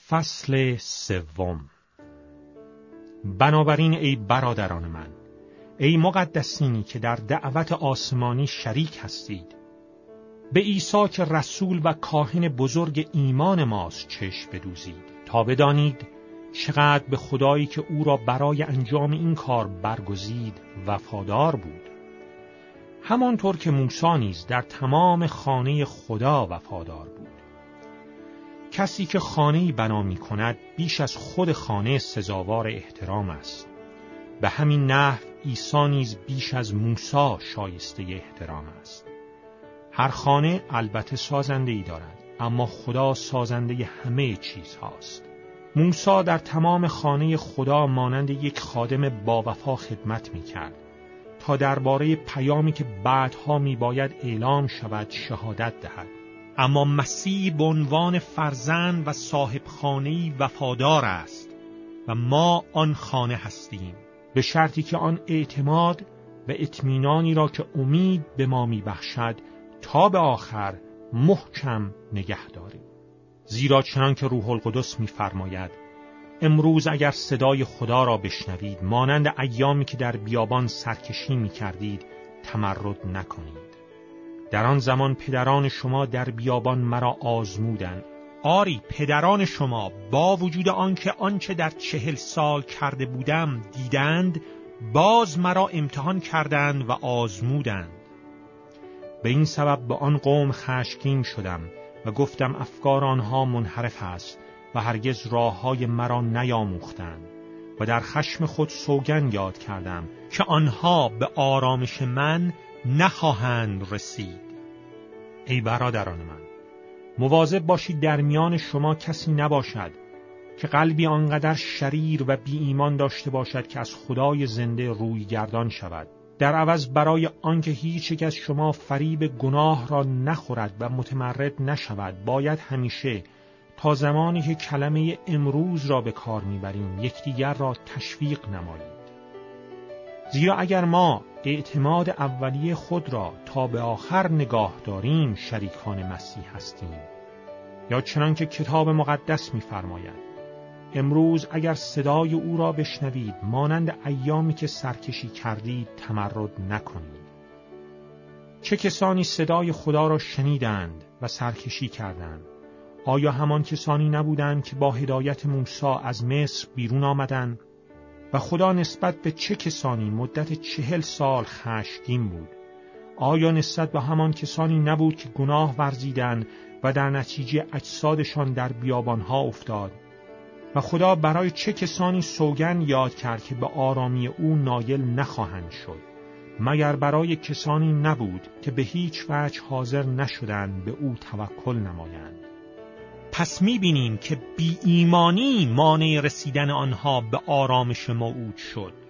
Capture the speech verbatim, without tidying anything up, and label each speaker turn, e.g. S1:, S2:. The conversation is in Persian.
S1: فصل سوم. بنابراین ای برادران من، ای مقدسینی که در دعوت آسمانی شریک هستید، به عیسی که رسول و کاهن بزرگ ایمان ماست چشم بدوزید، تا بدانید چقدر به خدایی که او را برای انجام این کار برگزید وفادار بود. همانطور که موسی نیز در تمام خانه خدا وفادار بود. کسی که خانه‌ای بنا می‌کند بیش از خود خانه سزاوار احترام است. به همین نحو عیسی نیز بیش از موسی شایسته احترام است. هر خانه البته سازنده‌ای دارد، اما خدا سازنده همه چیزهاست. موسی در تمام خانه خدا مانند یک خادم با وفا خدمت می‌کرد تا درباره پیامی که بعدها می‌باید اعلام شود شهادت دهد. اما مسیح به عنوان فرزند و صاحب خانه‌ای وفادار است و ما آن خانه هستیم، به شرطی که آن اعتماد و اطمینانی را که امید به ما می‌بخشد تا به آخر محکم نگه داریم. زیرا چنان که روح القدس می‌فرماید: امروز اگر صدای خدا را بشنوید، مانند ایامی که در بیابان سرکشی می‌کردید تمرد نکنید. در آن زمان پدران شما در بیابان مرا آزمودند. آری، پدران شما با وجود آنکه آنچه در چهل سال کرده بودم دیدند، باز مرا امتحان کردند و آزمودند. به این سبب به آن قوم خشمگین شدم و گفتم افکار آنها منحرف است و هرگز راههای مرا نیاموختند، و در خشم خود سوگند یاد کردم که آنها به آرامش من نخواهند رسید. ای برادران من، مواظب باشید در میان شما کسی نباشد که قلبی آنقدر شریر و بی ایمان داشته باشد که از خدای زنده روی گردان شود. در عوض برای آنکه هیچ یک از شما فریب گناه را نخورد و متمرد نشود، باید همیشه تا زمانی که کلمه امروز را به کار میبریم یکدیگر را تشویق نمایید. زیرا اگر ما اعتماد اولیه خود را تا به آخر نگاه داریم شریکان مسیح هستیم. یا چنان که کتاب مقدس می‌فرماید: امروز اگر صدای او را بشنوید، مانند ایامی که سرکشی کردید تمرد نکنید. چه کسانی صدای خدا را شنیدند و سرکشی کردند؟ آیا همان کسانی نبودند که با هدایت موسی از مصر بیرون آمدند؟ و خدا نسبت به چه کسانی مدت چهل سال خشمگین بود؟ آیا نسبت به همان کسانی نبود که گناه ورزیدند و در نتیجه اجسادشان در بیابانها افتاد؟ و خدا برای چه کسانی سوگند یاد کرد که به آرامی او نایل نخواهند شد؟ مگر برای کسانی نبود که به هیچ وجه حاضر نشدند به او توکل نمایند؟ پس می‌بینیم که بی ایمانی مانع رسیدن آنها به آرامش موعود شد.